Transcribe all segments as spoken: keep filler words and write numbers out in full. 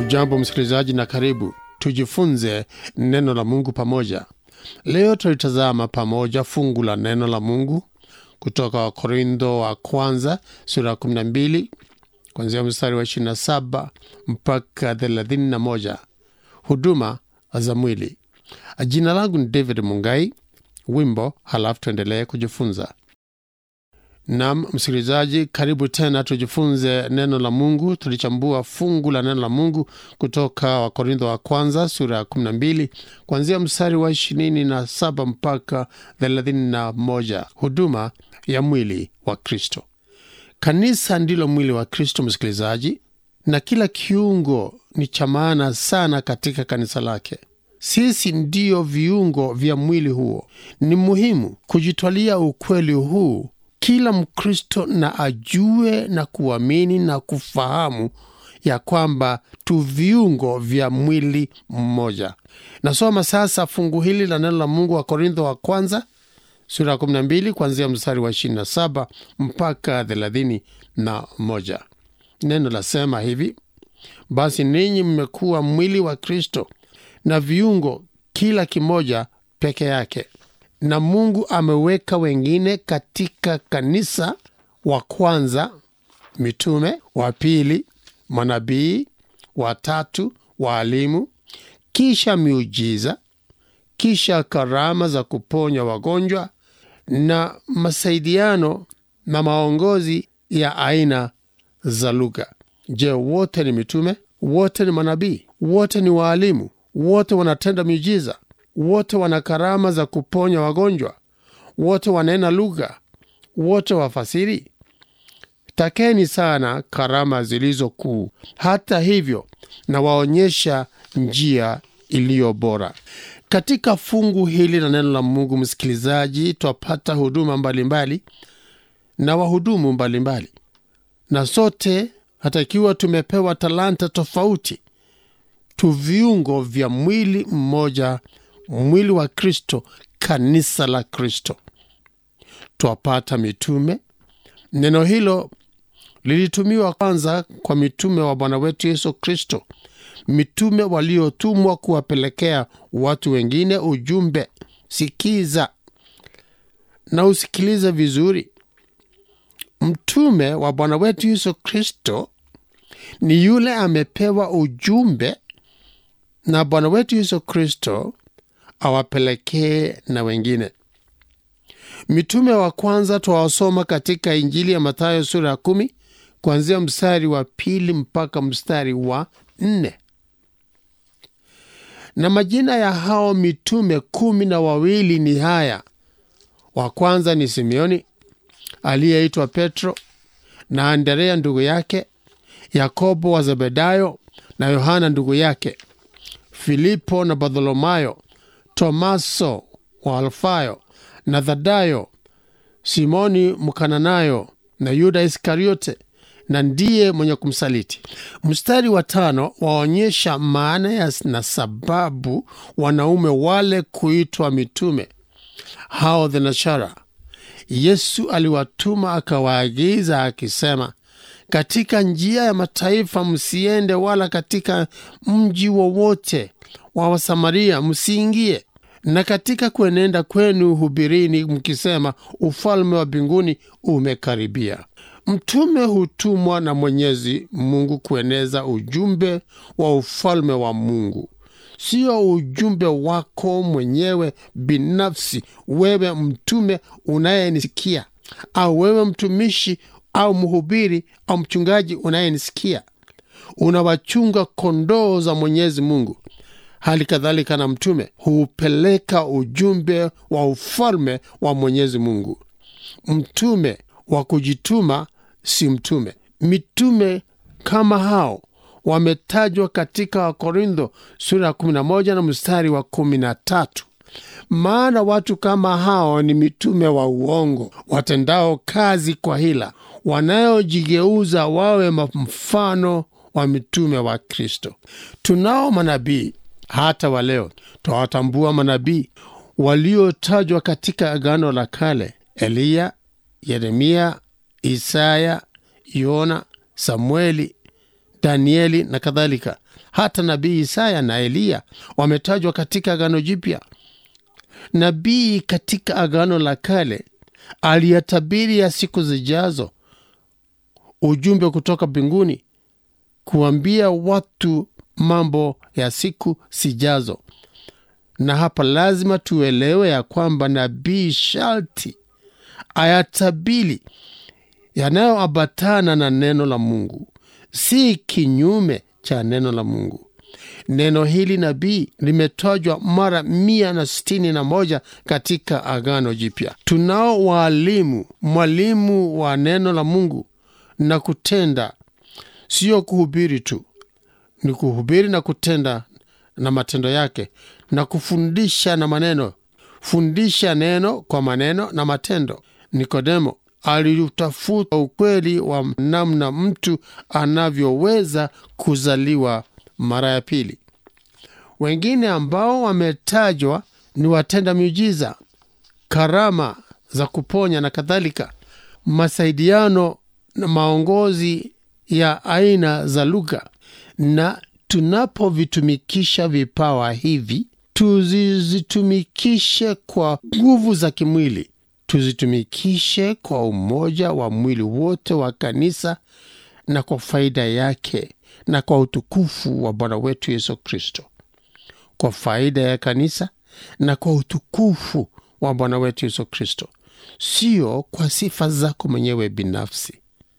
Hujambo msikilizaji na karibu. Tujifunze neno la Mungu pamoja. Leo tutazama pamoja fungu la neno la Mungu kutoka wa Korintho wa kwanza sura kumi na mbili kuanzia mstari wa ishirini na saba mpaka thelathini na moja. Huduma za mwili. Jina langu ni David Mungai. Wimbo halafu tuendelee kujifunza. Naam msikilizaji, karibu tena tujifunze neno la Mungu. Tulichambua fungu la neno la Mungu kutoka wa Korintho wa kwanza sura kumi na mbili kuanzia mstari wa ishirini na saba mpaka thelathini na moja. Huduma ya mwili wa Kristo. Kanisa ndilo mwili wa Kristo msikilizaji, na kila kiungo ni cha maana sana katika kanisa lake. Sisi ndio viungo vya mwili huo. Ni muhimu kujitwalia ukweli huu. Kila Mkristo na ajue na kuamini na kufahamu ya kwamba tu viungo vya mwili mmoja. Nasoma sasa fungu hili la neno la Mungu wa Korintho wa kwanza sura kumi na mbili kuanzia mstari wa ishirini na saba mpaka thelathini na moja. Neno lasema hivi: basi ninyi mmekuwa mwili wa Kristo na viungo kila kimoja peke yake. Na Mungu ameweka wengine katika kanisa: wa kwanza mitume, wa pili manabii, wa tatu walimu, kisha miujiza, kisha karama za kuponya wagonjwa na masaidiano na maongozi ya aina za lugha. Je, wote ni mitume? Wote ni manabii? Wote ni walimu? Wote wanatenda miujiza? Wote wana karama za kuponya wagonjwa? Wote wanena lugha? Wote wafasiri? Takeni sana karama zilizo kuu. Hata hivyo na waonyesha njia iliyo bora. Katika fungu hili la neno la Mungu msikilizaji, twapata huduma mbalimbali na wahudumu mbalimbali. Na sote hata ikiwa tumepewa talanta tofauti, tu viungo vya mwili mmoja, mwili wa Kristo, kanisa la Kristo. Twapata mitume. Neno hilo lilitumiwa kwanza kwa mitume wa Bwana wetu Yesu Kristo, mitume waliotumwa kuwapelekea watu wengine ujumbe. Sikiza na usikilize vizuri. Mtume wa Bwana wetu Yesu Kristo ni yule amepewa ujumbe na Bwana wetu Yesu Kristo awapelekee na wengine. Mitume wa kwanza tuwasoma katika Injili ya Mathayo sura ya kumi kuanzia mstari wa pili mpaka mstari wa nne. Na majina ya hao mitume kumi na wawili ni haya: wa kwanza ni Simeoni aliyeitwa Petro, na Andrea ndugu yake, Yakobo wa Zebedayo na Yohana ndugu yake, Filipo na Bartholomayo, Tomaso wa Alfayo na Thadayo, Simoni Mkananayo na Yuda Iskariote, na ndiye mwenye kumsaliti. Mstari wa tano waonyesha maana ya na sababu wanaume wale kuitwa mitume. Hao thenashara Yesu aliwatuma akawaagiza akisema, katika njia ya mataifa msiende, wala katika mji wowote wa Wasamaria msiingie, na katika kuenenda kwenu hubirini mkisema, ufalme wa mbinguni umekaribia. Mtume hutumwa na Mwenyezi Mungu kueneza ujumbe wa ufalme wa Mungu, sio ujumbe wako mwenyewe binafsi. Wewe mtume unayenisikia, au wewe mtumishi au mhubiri au mchungaji unayenisikia, unawachunga kondoo za Mwenyezi Mungu. Hali kadhalika na mtume hupeleka ujumbe wa ufalme wa Mwenyezi Mungu. Mtume wa kujituma si mtume. Mitume kama hao wametajwa katika Korintho sura kumi na moja na mstari wa kumi na tatu. Maana watu kama hao ni mitume wa uongo, watendao kazi kwa hila, wanayojigeuza wawe mfano wa mitume wa Kristo. Tunao manabii hata wa leo. Twawatambua manabii waliotajwa katika Agano la Kale: Eliya, Yeremia, Isaya, Yona, Samueli, Danieli na kadhalika. Hata nabii Isaya na Eliya wametajwa katika Agano Jipya. Nabii katika Agano la Kale aliyatabiri ya siku zijazo, ujumbe kutoka mbinguni kuambia watu mambo ya siku zijazo. Na hapa lazima tuelewe ya kwamba nabii sharti ayatabiri yanayoambatana na neno la Mungu, si kinyume cha neno la Mungu. Neno hili nabii limetajwa mara mia na sitini na moja katika Agano Jipya. Tunao walimu, mwalimu wa neno la Mungu na kutenda, sio kuhubiri tu. Ni kuhubiri na kutenda na matendo yake, na kufundisha na maneno. Fundisha neno kwa maneno na matendo. Nikodemo aliutafuta ukweli wa namna mtu anavyoweza kuzaliwa mara ya pili. Wengine ambao wametajwa ni watenda miujiza, karama za kuponya na kadhalika, masaidiano na maongozi ya aina za lugha. Na tunapovitumikisha vipawa hivi, tuzitumikishe kwa nguvu za kimwili, tuzitumikishe kwa umoja wa mwili wote wa kanisa na kwa faida yake na kwa utukufu wa Bwana wetu Yesu Kristo. Kwa faida ya kanisa na kwa utukufu wa Bwana wetu Yesu Kristo, sio kwa sifa zako mwenyewe binafsi.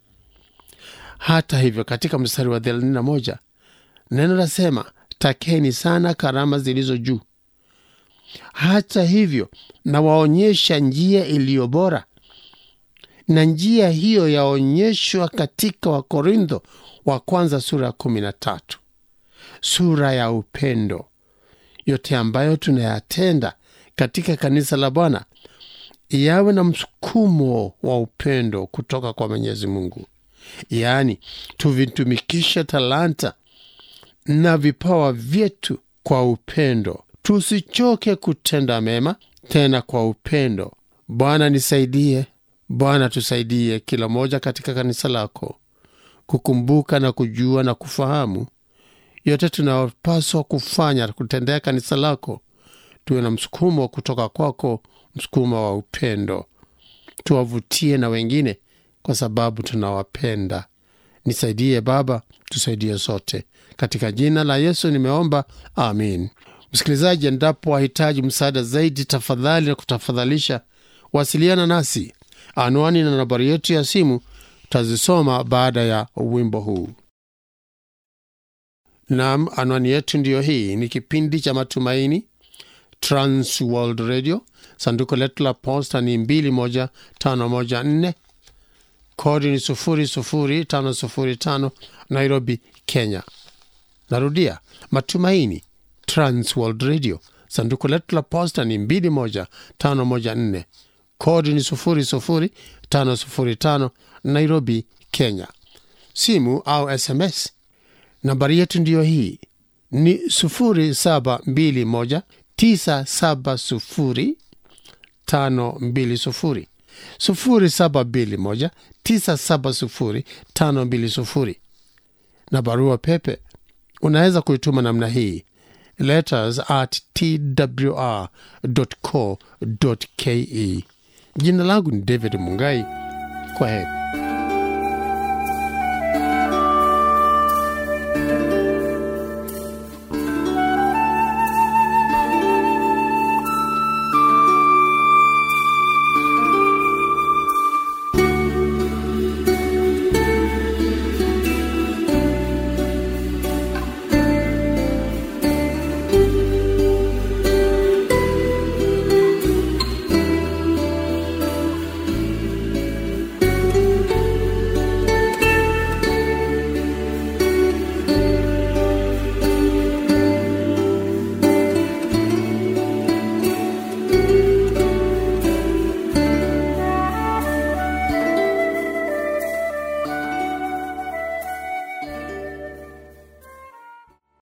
Hata hivyo, katika mstari wa thelathini na moja neno lasema, takeni sana karama zilizo juu. Hata hivyo, na waonyesha njia iliyo bora. Na njia hiyo yaonyeshwa katika Wakorintho wa kwanza sura ya kumi na tatu. Sura ya upendo. Yote ambayo tunayatenda katika kanisa la Bwana yawe na msukumo wa upendo kutoka kwa Mwenyezi Mungu. Yaani, tuvitumikishe talanta na vipawa vyetu kwa upendo. Tusichoke kutenda mema, tena kwa upendo. Bwana nisaidie, Bwana tusaidie kila moja katika kanisa lako kukumbuka na kujua na kufahamu yote tunayopaswa kufanya kutendea kanisa lako. Tuwe na msukumo kutoka kwako, msukumo wa upendo. Tuwavutie na wengine kwa sababu tunawapenda. Nisaidie Baba, tusaidie sote. Katika jina la Yesu nimeomba, amin. Msikilizaji, endapo wahitaji msaada zaidi, tafadhali na kutafadhalisha, wasiliana nasi. Anwani na nambari yetu ya simu tazisoma baada ya wimbo huu. Naam, anwani yetu ndiyo hii. Ni kipindi cha Matumaini, Trans World Radio. Sanduku letu la posta ni mbili moja tano moja nne. Kodi ni sufuri sufuri tano sufuri tano, Nairobi, Kenya. Narudia, Matumaini, Trans World Radio. Sanduku letu la posta ni mbili moja tano moja nne. Kodi ni sufuri sufuri tano sufuri tano, Nairobi, Kenya. Simu au S M S, nambari yetu ndiyo hii. Ni sufuri saba mbili moja tisa saba sufuri tano mbili sufuri. Sufuri saba mbili moja tisa saba sufuri tano mbili sufuri. Na barua pepe unaweza kuituma namna hii: letters at t w r dot co dot ke. Jina langu ni David Mungai. Kwa heri.